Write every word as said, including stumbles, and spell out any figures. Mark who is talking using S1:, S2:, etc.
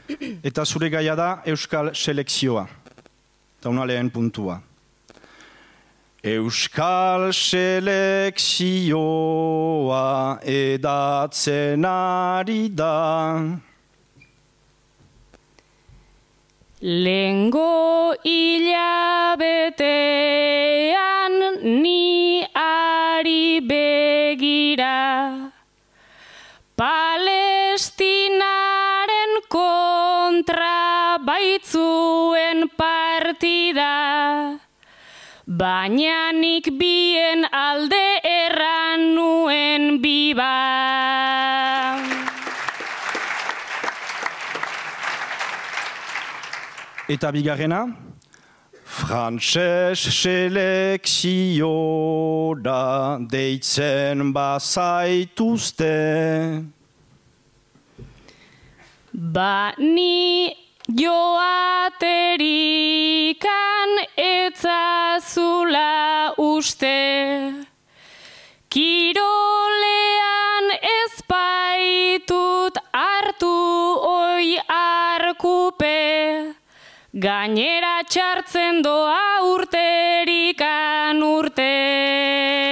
S1: Eta zure gaia da Euskal Selekzioa. Eta una lehen puntua. Euskal Selekzioa edatzen ari da.
S2: Lehengo hilabetean ni ari begira, Palestinaren kontra baitzuen partida, baina nik bien alde erran nuen biba.
S1: Eta bigarrena, Frantses selekziora deitzen bazaituzte.
S2: Ba ni joaterikan etzazula uste, kirolean ezpaitut hartu oi arkupe, gainera txartzen doa urterikan urte.